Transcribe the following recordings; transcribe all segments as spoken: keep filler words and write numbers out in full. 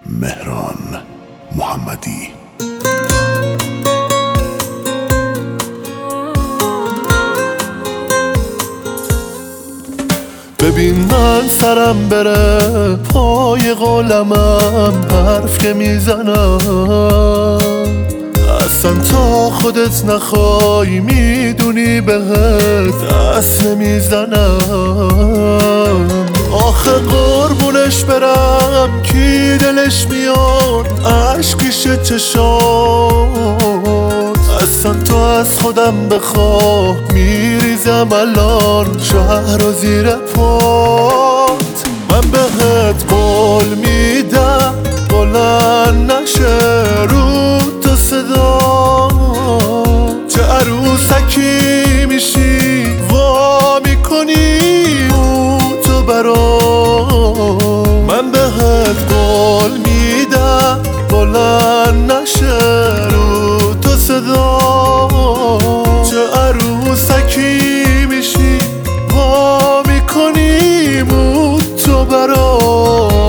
مهران محمدی. ببین من سرم بره پای قلمم حرف که میزنم، اصلا تا خودت نخوای میدونی بهت دست نمیزنم. آخه قربونش برم کی دلش میاد عشقیشه چشات، اصلا تو از خودم بخواه میریزم الان شهر و زیر پات. من بهت قول میدم بلند نشه رو تو صدا، چه عروسکی میشی وا میکنی او تو برام. من بهت قول میدم بلند نشه رو تو صدا، چه عروسکی میشی وا میکنی او تو برام.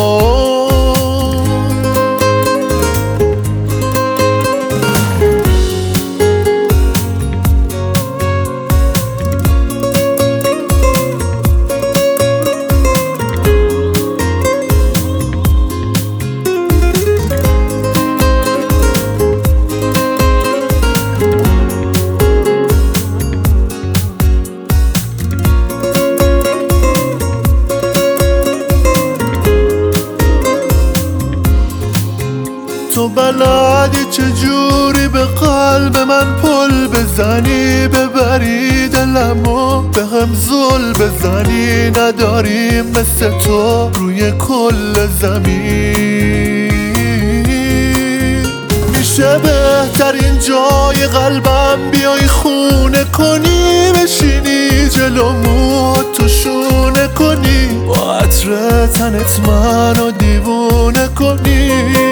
تو بلدی چجوری به قلب من پل بزنی، ببری دلمو به هم زل بزنی. نداریم مثل تو روی کل زمین، میشه بهترین جای قلبم بیای خونه کنی، بشینی جلومو تو شونه کنی، با عطر تنت منو دیوونه کنی.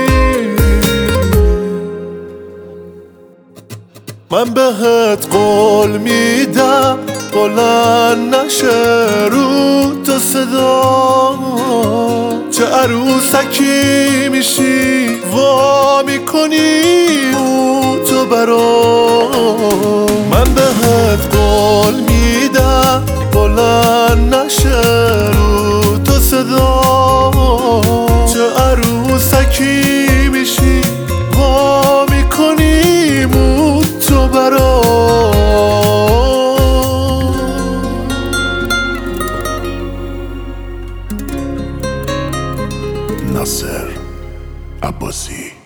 من بهت قول میدم بلند نشه رو تو صدا، چه عروسکی میشی وا میکنی او تو برام. من بهت قول میدم بلند نشه رو تو صدا، چه عروسکی میشی وا میکنی او تو برام. ناصر عباسی.